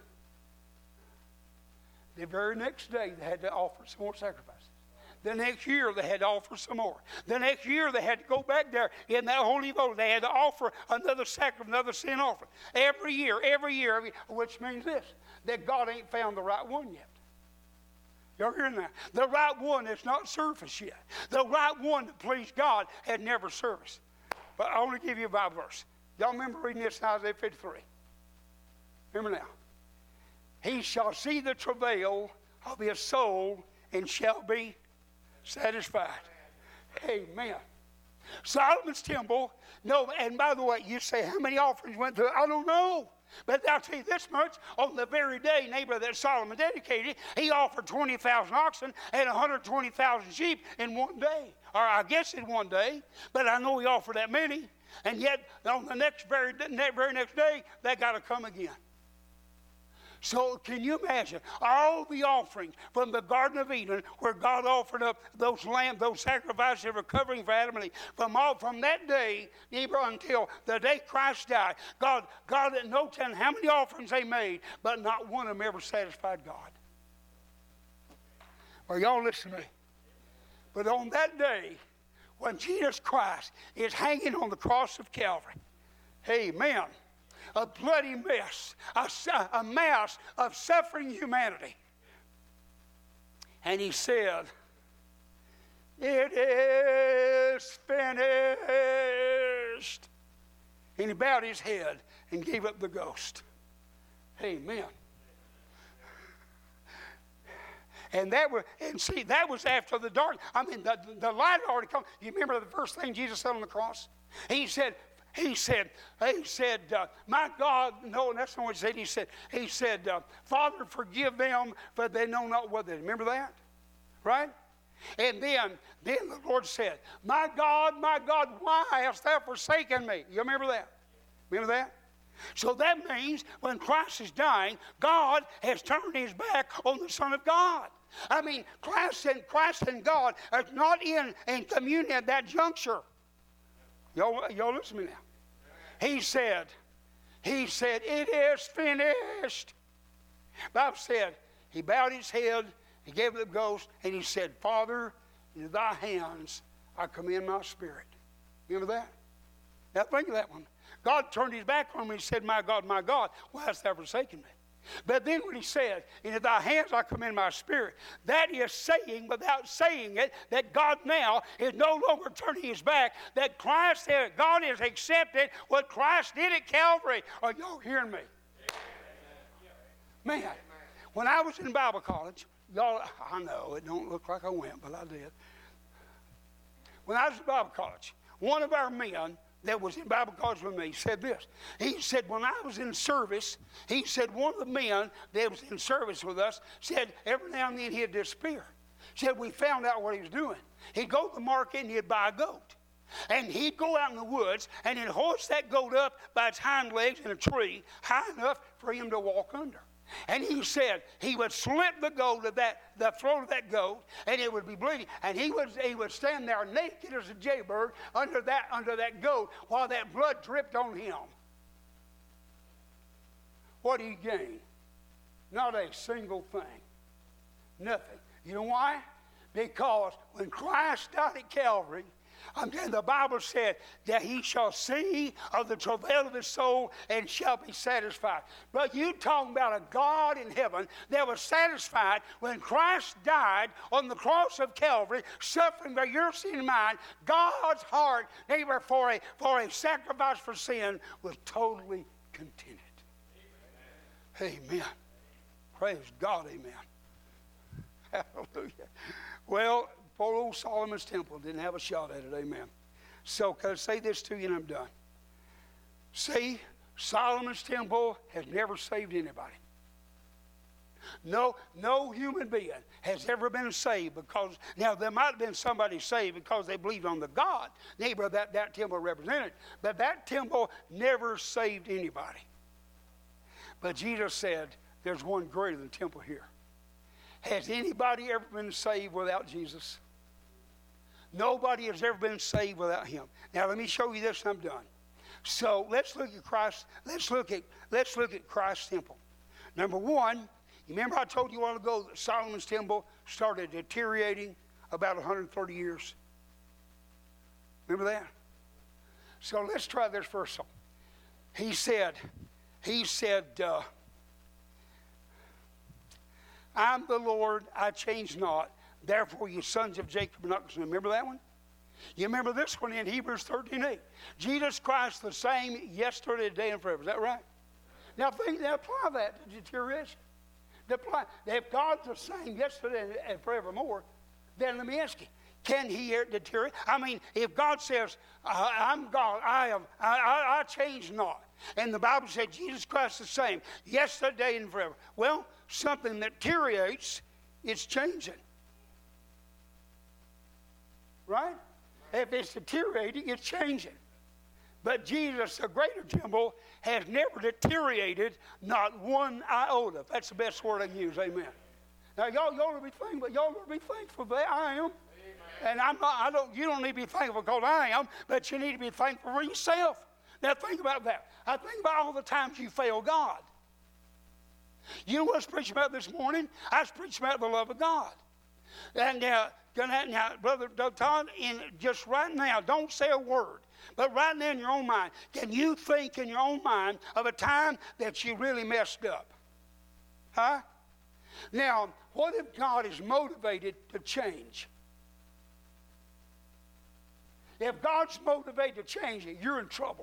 The very next day, they had to offer some more sacrifices. The next year, they had to offer some more. The next year, they had to go back there in that Holy of Holies. They had to offer another sacrifice, another sin offering. Every year, which means this, that God ain't found the right one yet. Y'all hearing that? The right one has not surfaced yet. The right one to please God had never surfaced. But I want to give you a Bible verse. Y'all remember reading this in Isaiah 53? Remember now. He shall see the travail of his soul and shall be satisfied. Amen. Solomon's temple, no, and by the way, you say, how many offerings went through? I don't know. But I'll tell you this much, on the very day, neighbor, that Solomon dedicated, he offered 20,000 oxen and 120,000 sheep in one day. Or I guess in one day, but I know he offered that many. And yet, on the very next day, they got to come again. So can you imagine all the offerings from the Garden of Eden, where God offered up those lambs, those sacrifices that were covering for Adam and Eve, from that day, neighbor, until the day Christ died, God at no telling how many offerings they made, but not one of them ever satisfied God. Well, y'all listen to me. But on that day, when Jesus Christ is hanging on the cross of Calvary, amen, a bloody mess, a mass of suffering humanity. And he said, "It is finished." And he bowed his head and gave up the ghost. Amen. And that was after the dark. I mean, the light had already come. You remember the first thing Jesus said on the cross? He said, "My God," no, that's not what he said. He said, "Father, forgive them, for they know not what they do." Remember that? Right? And then the Lord said, my God, why hast thou forsaken me?" You remember that? Remember that? So that means when Christ is dying, God has turned his back on the Son of God. I mean, Christ and God are not in communion at that juncture. Y'all listen to me now. He said, "It is finished." The Bible said, he bowed his head, he gave the ghost, and he said, "Father, into thy hands I commend my spirit." Remember that? Now think of that one. God turned his back on him and he said, my God, why hast thou forsaken me?" But then when he said, "Into thy hands I commend my spirit," that is saying, without saying it, that God now is no longer turning his back, that God has accepted what Christ did at Calvary. Are y'all hearing me? Man, when I was in Bible college, y'all, I know it don't look like I went, but I did. When I was in Bible college, one of our men that was in Bible college with me said this. He said, when I was in service, he said one of the men that was in service with us said every now and then he'd disappear. Said we found out what he was doing. He'd go to the market and he'd buy a goat. And he'd go out in the woods and he'd hoist that goat up by its hind legs in a tree high enough for him to walk under. And he said he would slip the throat of that goat, and it would be bleeding. And he would stand there naked as a jaybird under that goat while that blood dripped on him. What did he gain? Not a single thing. Nothing. You know why? Because when Christ died at Calvary, the Bible said that he shall see of the travail of his soul and shall be satisfied. But you talking about a God in heaven that was satisfied when Christ died on the cross of Calvary, suffering by your sin and mine. God's heart, neighbor, for a sacrifice for sin, was totally contented. Amen. Praise God, amen. Hallelujah. Well, poor old Solomon's temple didn't have a shot at it, amen. So, can I say this to you and I'm done? See, Solomon's temple has never saved anybody. No human being has ever been saved because, now there might have been somebody saved because they believed on the God, neighbor, that temple represented, but that temple never saved anybody. But Jesus said, there's one greater than the temple here. Has anybody ever been saved without Jesus? Nobody has ever been saved without him. Now let me show you this and I'm done. So let's look at Christ. Let's look at Christ's temple. Number one, you remember I told you a while ago that Solomon's temple started deteriorating about 130 years. Remember that? So let's try this first. He said, I'm the Lord, I change not. Therefore, you sons of Jacob are not consumed. Remember that one? You remember this one in Hebrews 13:8. Jesus Christ the same yesterday, today, and forever. Is that right? Now apply that to deterioration. If God's the same yesterday and forevermore, then let me ask you, can he deteriorate? I mean, if God says, I'm God, I change not. And the Bible said Jesus Christ is the same, yesterday and forever. Well, something that deteriorates, it's changing. Right? If it's deteriorating, it's changing. But Jesus, the greater temple, has never deteriorated, not one iota. That's the best word I can use. Amen. Now, y'all ought to be thankful. Y'all ought to be thankful that I am. And I'm not. You don't need to be thankful because I am, but you need to be thankful for yourself. Now, think about that. I think about all the times you fail God. You know what I was preaching about this morning? I was preaching about the love of God. And now, Brother Todd, just right now, don't say a word. But right now in your own mind, can you think in your own mind of a time that you really messed up? Huh? Now, what if God is motivated to change? If God's motivated to change it, you're in trouble.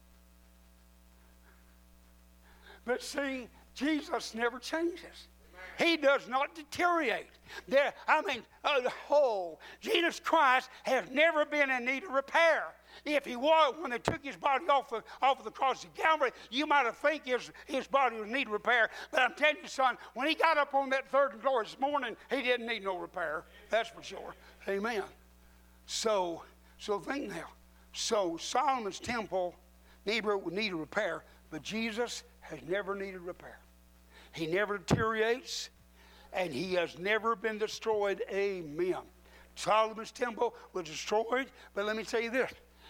But see, Jesus never changes. He does not deteriorate. Jesus Christ has never been in need of repair. If he was, when they took his body off of the cross of Calvary, you might have think his body would need repair. But I'm telling you, son, when he got up on that third and glorious morning, he didn't need no repair. That's for sure. Amen. So think now. So Solomon's temple needed repair, but Jesus has never needed repair. He never deteriorates, and he has never been destroyed. Amen. Solomon's temple was destroyed, but let me tell you this.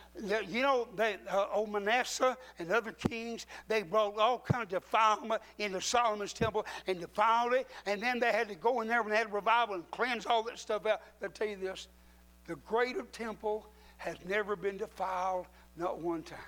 Old Manasseh and other kings, they brought all kinds of defilement into Solomon's temple and defiled it, and then they had to go in there when they had revival and cleanse all that stuff out. I'll tell you this, the greater temple has never been defiled, not one time.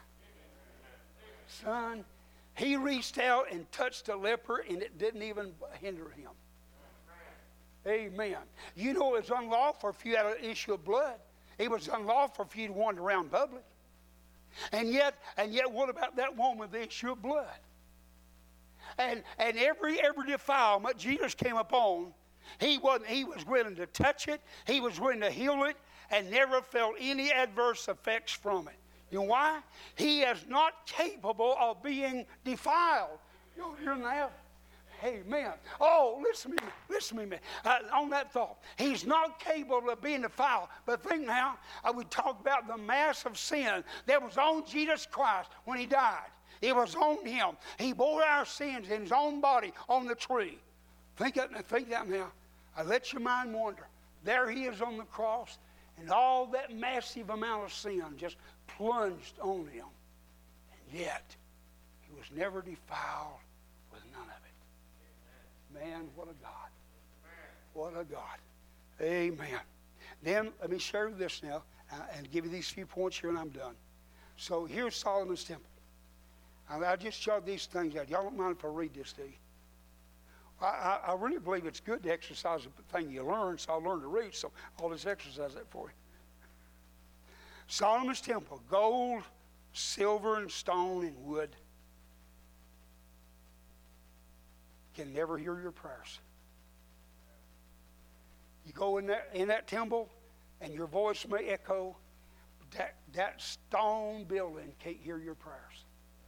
Son, he reached out and touched a leper, and it didn't even hinder him. Amen. You know, it's unlawful if you had an issue of blood. It was unlawful for you to wander around public. And yet, what about that woman with the issue of blood? And every defilement Jesus came upon, he was willing to touch it, he was willing to heal it, and never felt any adverse effects from it. You know why? He is not capable of being defiled. You hear that? Amen. Oh, listen to me. On that thought, he's not capable of being defiled. But think now, we talk about the massive sin that was on Jesus Christ when he died. It was on him. He bore our sins in his own body on the tree. Think that now. I let your mind wander. There he is on the cross, and all that massive amount of sin just plunged on him. And yet, he was never defiled with none of it. Man, what a God. What a God. Amen. Then let me share this now and give you these few points here and I'm done. So here's Solomon's temple. I just jotted these things out. Y'all don't mind if I read this to you? I really believe it's good to exercise the thing you learn, so I learned to read, so I'll just exercise that for you. Solomon's temple, gold, silver, and stone, and wood, can never hear your prayers. You go in that temple, and your voice may echo. That stone building can't hear your prayers.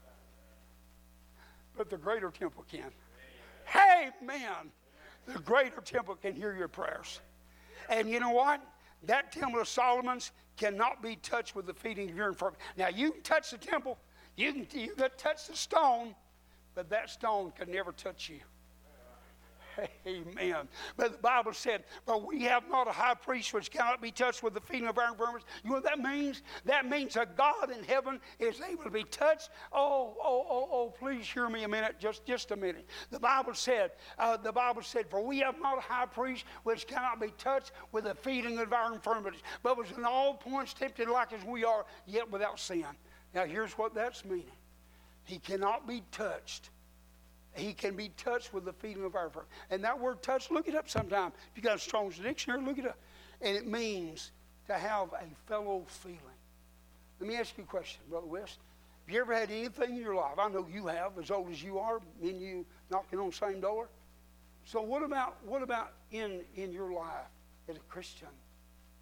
But the greater temple can. Hey, man, the greater temple can hear your prayers. And you know what? That temple of Solomon's cannot be touched with the feeding of your infirmity. Now, you can touch the temple, you can touch the stone, but that stone can never touch you. Amen. But the Bible said, but we have not a high priest which cannot be touched with the feeding of our infirmities. You know what that means? That means a God in heaven is able to be touched. Oh, please hear me a minute, just a minute. The Bible said, for we have not a high priest which cannot be touched with the feeding of our infirmities, but was in all points tempted like as we are, yet without sin. Now here's what that's meaning. He cannot be touched. He can be touched with the feeding of our infirmity. And that word touch, look it up sometime. If you got a Strong's dictionary, look it up. And it means to have a fellow feeling. Let me ask you a question, Brother West. Have you ever had anything in your life? I know you have, as old as you are, me and you knocking on the same door. So what about in your life as a Christian?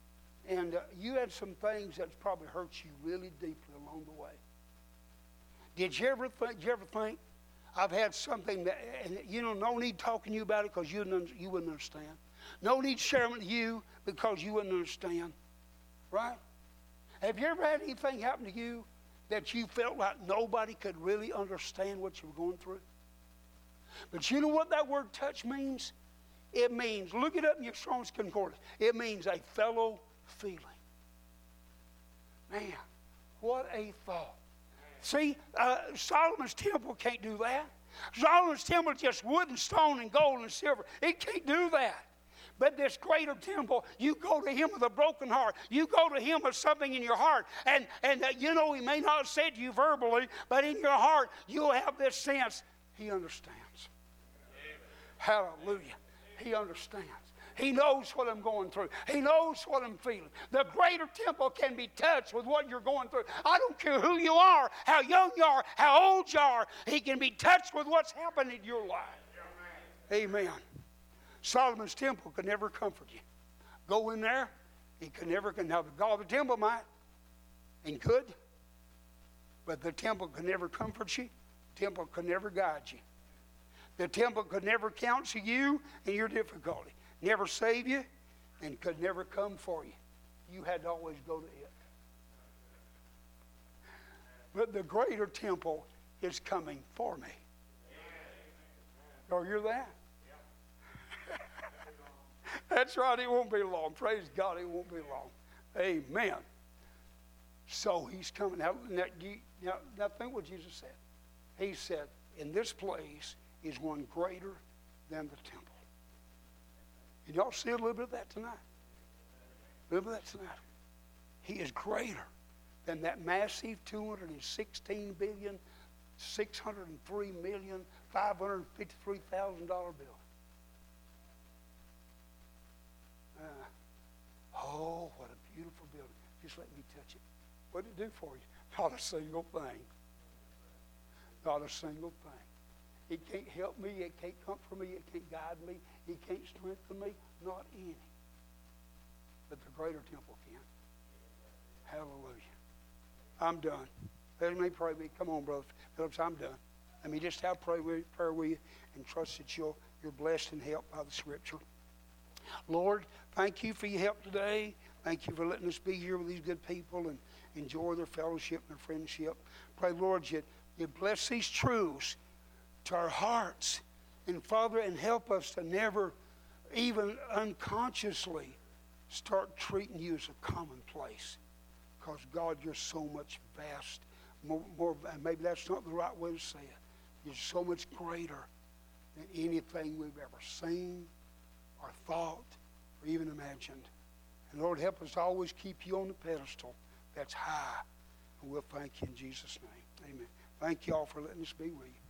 And you had some things that's probably hurt you really deeply along the way. Did you ever think I've had something that, and no need talking to you about it because you wouldn't understand. No need sharing with you because you wouldn't understand. Right? Have you ever had anything happen to you that you felt like nobody could really understand what you were going through? But you know what that word touch means? It means, look it up in your Strong's Concordance, it means a fellow feeling. Man, what a thought. See, Solomon's temple can't do that. Solomon's temple is just wood and stone and gold and silver. It can't do that. But this greater temple, you go to him with a broken heart. You go to him with something in your heart. And he may not have said to you verbally, but in your heart, you'll have this sense, he understands. Hallelujah. He understands. He knows what I'm going through. He knows what I'm feeling. The greater temple can be touched with what you're going through. I don't care who you are, how young you are, how old you are. He can be touched with what's happened in your life. Amen. Solomon's temple could never comfort you. Go in there, he could never. Now, the God of the temple might and could, but the temple could never comfort you. The temple could never guide you. The temple could never counsel you in your difficulty, never save you, and could never come for you. You had to always go to it. But the greater temple is coming for me. Y'all hear that? That's right, it won't be long. Praise God, it won't be long. Amen. So he's coming. Now think what Jesus said. He said, in this place is one greater than the temple. Did y'all see a little bit of that tonight? A little bit of that tonight. He is greater than that massive $216,603,553,000 building. Oh, what a beautiful building. Just let me touch it. What did it do for you? Not a single thing. Not a single thing. It can't help me. It can't comfort me. It can't guide me. It can't strengthen me. Not any. But the greater temple can. Hallelujah. I'm done. Let me pray with you. Come on, Brother Phillips, I'm done. Let me just have prayer with you and trust that you're blessed and helped by the Scripture. Lord, thank you for your help today. Thank you for letting us be here with these good people and enjoy their fellowship and their friendship. Pray, Lord, you bless these truths to our hearts. And Father, and help us to never even unconsciously start treating you as a commonplace. Because God, you're so much vast. More, maybe that's not the right way to say it. You're so much greater than anything we've ever seen or thought or even imagined. And Lord, help us to always keep you on the pedestal that's high. And we'll thank you in Jesus' name. Amen. Thank you all for letting us be with you.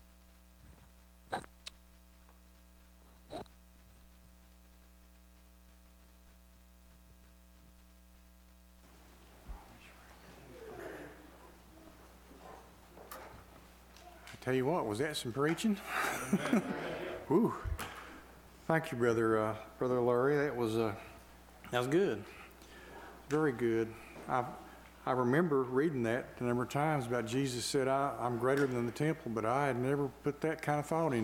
Tell you what, was that some preaching? Whew. Thank you, Brother Larry. That was good. Very good. I remember reading that a number of times about Jesus said, I'm greater than the temple, but I had never put that kind of thought in.